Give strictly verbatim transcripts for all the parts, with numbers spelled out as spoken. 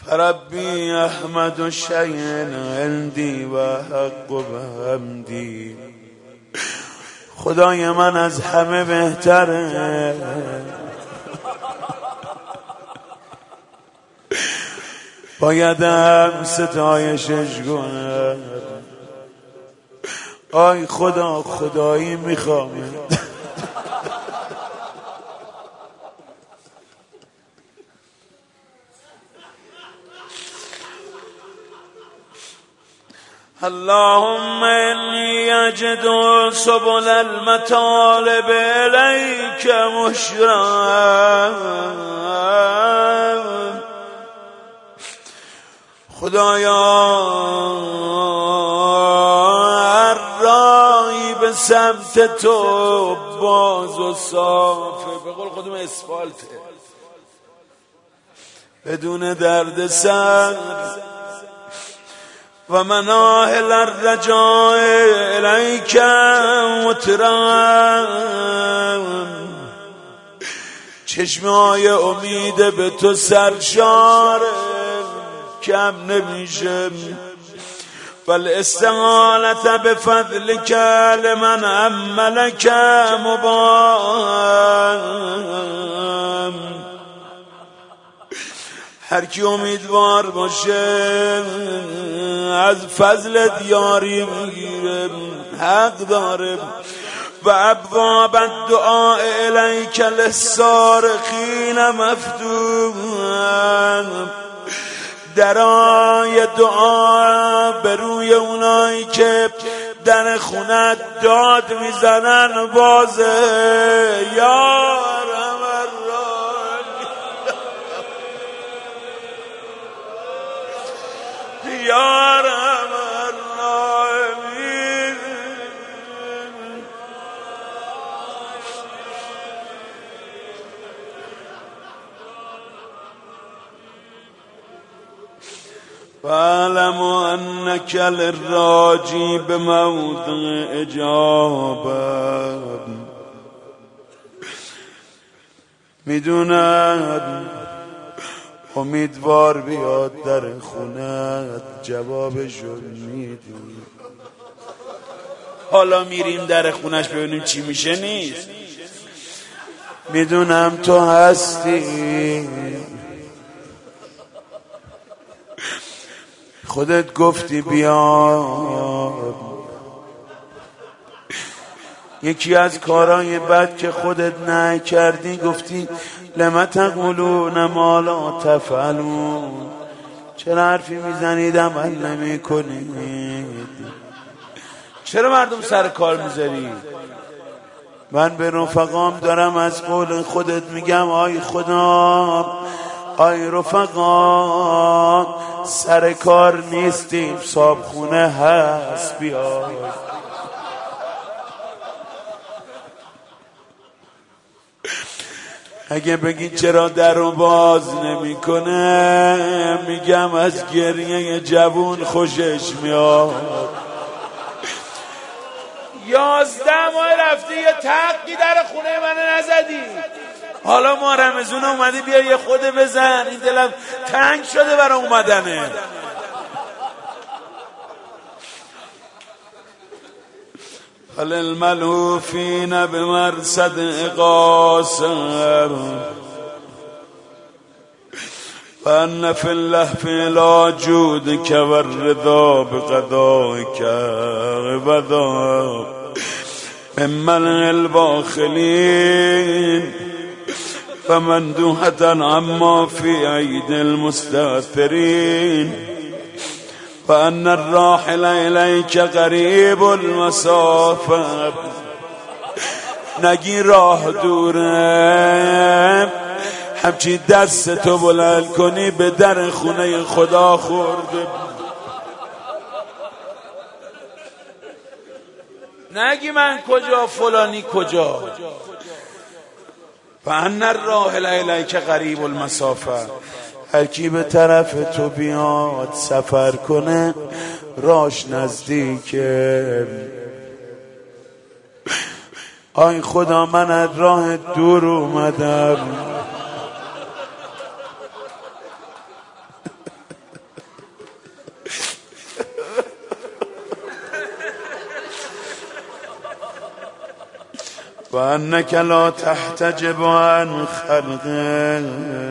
فربی احمد و شیء عندی و حق و بحمدی. خدای من از همه بهتره، بایدم ستایشش کنم. آی خدا خدایی میخوام. اللهم انی اجد سبل المطالب الیک مشرا. خدایا هر راهی به سمت تو باز و صافه، به قول خودم اسفالته، بدون درد سر و مناهل الرجاء الیک مترم. چشمای امید به تو سرشاره، کم نمیشه. والاستعانت بفضلک لمن عملک مبام. هر کی امیدوار باشه از فضلت یاری میگیره، حق داره. و ابواب الدعاء الیک للصارخین مفتوح. درای دعا به روی اونایی که در خونت داد میزنن بازه. یا یا رحم الراحمین. فاعلم انک للراجی بموضع اجابه. میدونم امیدوار بیاد در خونت، جوابشو میدونی. حالا میریم در خونش ببینیم چی میشه نیست. میدونم تو هستی، خودت گفتی بیا. یکی از کارهای بد که خودت نکردی گفتی لما تقولون ما لا تفعلون. چرا حرفی میزنید عمل نمی کنید؟ چرا مردم سر کار میذارید؟ من به رفقام دارم از قول خودت میگم آی خدا، آی رفقا سر کار نیستیم، صابخونه هست بیا. اگه بگی چرا در رو باز نمی کنه، میگم از گریه جوون خوشش میاد. یازده ماه رفتی یه تقی در خونه من نزدی، حالا ما رمزون اومدی بیا یه خود بزن. این دلم تنگ شده برای اومدنه. للملوفین بمرصد اقاسر فان فی اللهف لا جودک والرضا بقضائک وذا ممن الباخلین فمندوحة عما في عید المستأثرین فان الراحل الیک قریب المسافه. نگی راه دوره، همچی دست تو بلند کنی به در خونه خدا خورده. نگی من کجا فلانی کجا. فان الراحل الیک قریب المسافه. هر کی به طرف تو بیاد سفر کنه راش نزدیکه. آی خدا من از راه دور اومدم، و انک لا تحتجب عن خلقک،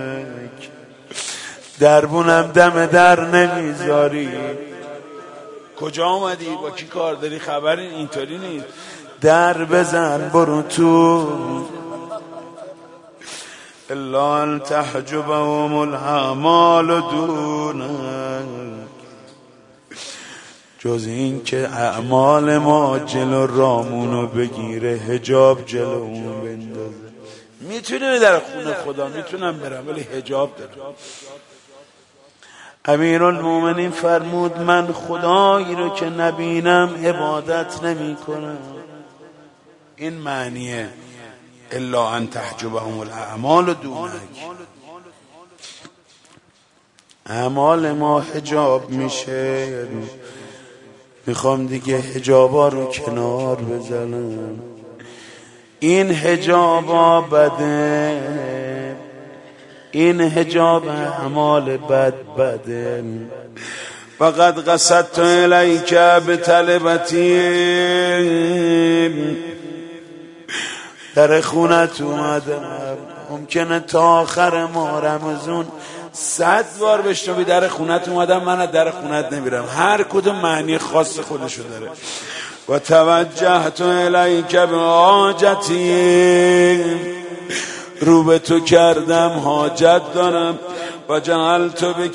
دربونم دم در نمیذاری. کجا آمدی؟ با کی کار داری؟ خبری اینطوری نیست. در بزن برو تو. الا ان تحجبهم الاعمال دونک، جز این که اعمال ما جلو رامونو بگیره، حجاب جلومون بندازه. میتونی در خونه خدا میتونم برم ولی حجاب دارم. امیرالمومنین فرمود من خدایی رو که نبینم عبادت نمی کنم. این معنیه الا ان تحجبهم الاعمال دونک، اعمال ما حجاب میشه. یعنی میخوام دیگه حجابا رو کنار بزنم. این حجابا بده، این حجاب اعمال بد بده. فقد قصدت الیک بطلبتی، در خونت اومدم. ممکنه تا آخر ماه رمضان صد بار بشنوی در خونت اومدم، من از در خونت نمیرم. هر کدوم معنی خاص خودشو داره. و توجهت الیک بحاجتی، رو به تو کردم حاجت دارم. و جعلت بک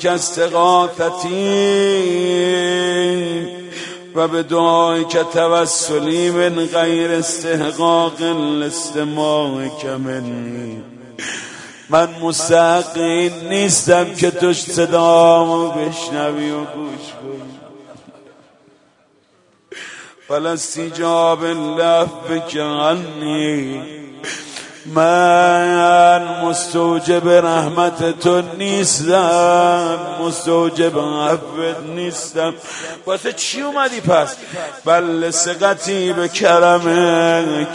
استغاثتی، و به دعای که توسلی من غیر استحقاق الاستماع که منی، من مستحق این نیستم که تو صدامو بشنوی و گوش کنی. فلاستجاب لفظک عنی، من مستوجب رحمت تو نیستم، مستوجب عفوت نیستم. واسه چی اومدی پس؟ بل ثقتی به کرمک،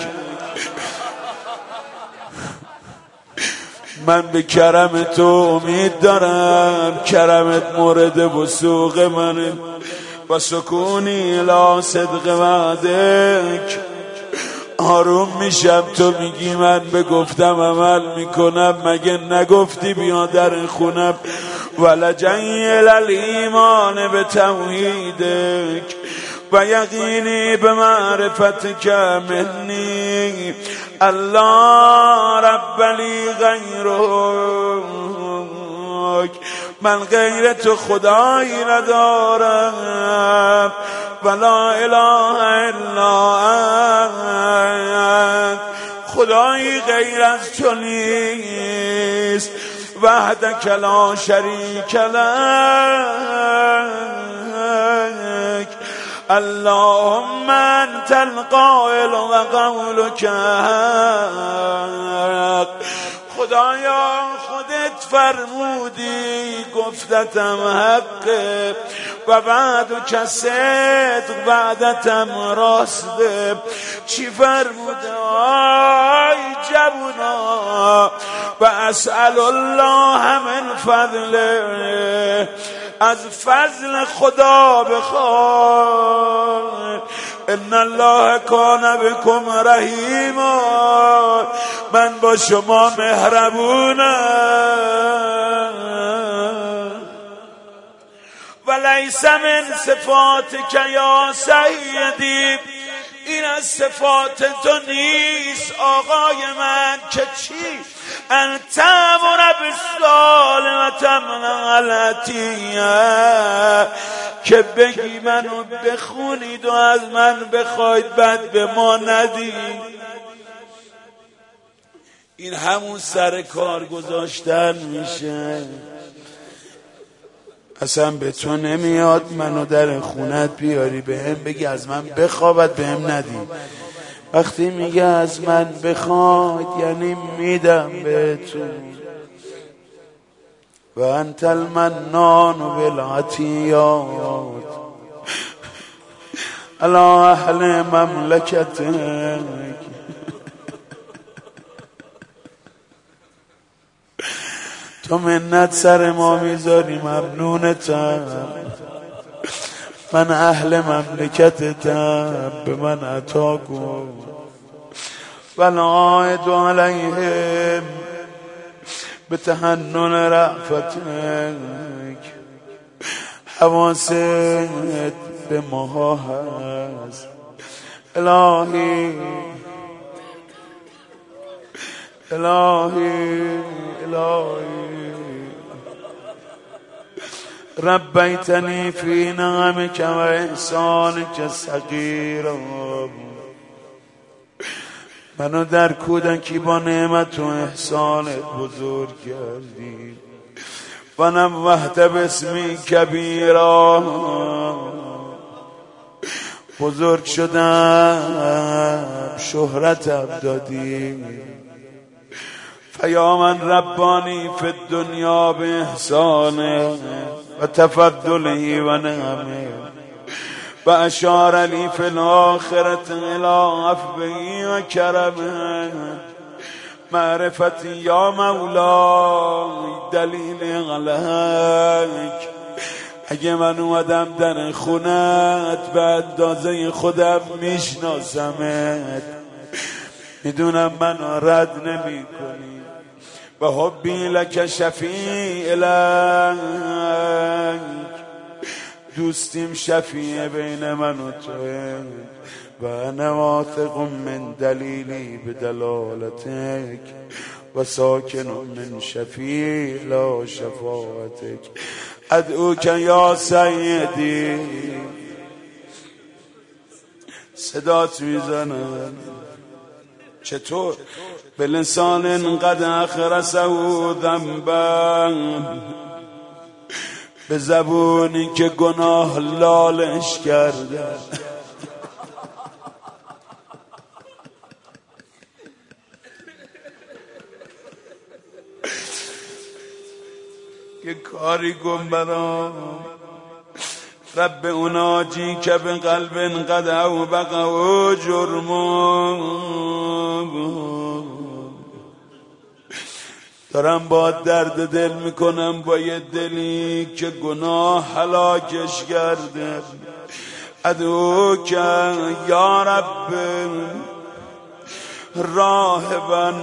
من به کرم تو امید دارم. کرمت مورد وثوق منه. و سکونی الی صدق وعدک، آروم میشم تو میگی من به گفتم عمل میکنم. مگه نگفتی بیا در خونم؟ ولجنی الایمان به توحیدک، و یقینی به معرفتک منی. الله رب لی غیرک، من غیر تو خدایی ندارم. ولا اله الا انت، خدایی غیر از تو نیست. وحدک لا شریک لک، اللهم انت القائل و قولک حق. خدایا خودت فرمودی گفتتم حقه، و بعد که صدق بعدتم راسته. چی فرموده آی جوونا؟ و اسأل الله من فضله، از فضل خدا بخوای. ان الله کان بکم رحیما، من با شما مهربونم. ولیس من صفاتک یا سیدی، این از صفات تو نیست آقای من. که چی؟ انت امر بالصالح و تمنع العطیه، که بگی منو بخونید و از من بخواید بعد به ما ندید. این همون سر کار گذاشتن میشه. اصلا به تو نمیاد منو در خونت بیاری به هم بگی از من بخوابت به هم ندی. وقتی میگه از من بخواید یعنی میدم به تو. و انت المنان بالعطیات علی اهل مملکتک، تو منت سر ما میذاری ممنونتم. من اهل مملکتتم، به من عطا کن. والعائد عليهم بتحنن رأفتك. حواست به ما هست الهی الهی الهی. ربیتنی فی نعمک و احسانک صغیرا. منو در کودکی با نعمت و احسانت بزرگ کردی. و نوحت باسمی کبیرا. بزرگ شدم شهرتم دادی. فیا من ربانی فی الدنیا به احسانه و تفضله و نعمه و اشار لی فی الاخرة الی عفوه و کرمه. معرفتی یا مولای دلیل علیک. اگه من اومدم در خونت به اندازه خودم میشناسمت، میدونم من رد نمی کنی و حبی لک شفیع لک. دوستیم شفیع بین من و توه و انا واثق من دلیلی بدلالتک و ساکن من شفیع لا شفاعتک. ادعوک یا سیدی. صدات میزنن چطور؟ به لسان قد اخرسه ذنبا. به زبونی که گناه لالش کرده. یه کاری کن برام رب اوناجی که به قلب قد اوبق و جرمون. دارم با درد دل میکنم با یه دلی که گناه هلاکش کرده. ادعو که یا رب راهبا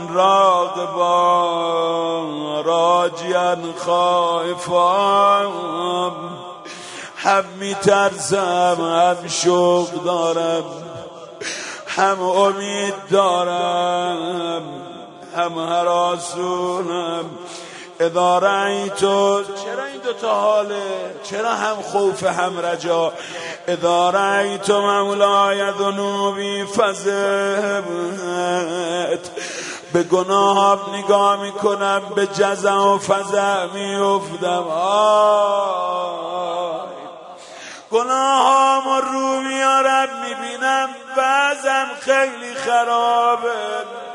راغبا راجیا خائفا. هم میترسم هم شوق دارم هم امید دارم هم هراسونم. اذا رأیتو. چرا این دوتا حاله؟ چرا هم خوف هم رجا؟ اذا رأیتو مولای ذنوبی فزعت. به گناهم نگاه میکنم به جزع و فزع میافتم. آی گناهام رو میارم میبینم وضعم خیلی خرابه.